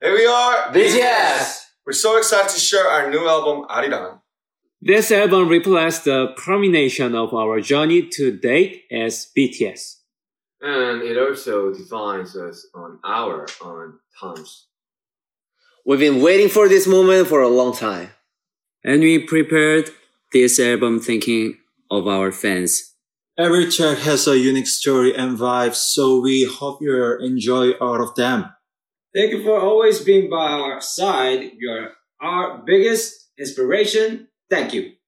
Here we are, BTS! We're so excited to share our new album, Arirang. This album reflects the culmination of our journey to date as BTS. And it also defines us on our own terms. We've been waiting for this moment for a long time. And we prepared this album thinking of our fans. Every track has a unique story and vibe, so we hope you enjoy all of them. Thank you for always being by our side. You're our biggest inspiration. Thank you.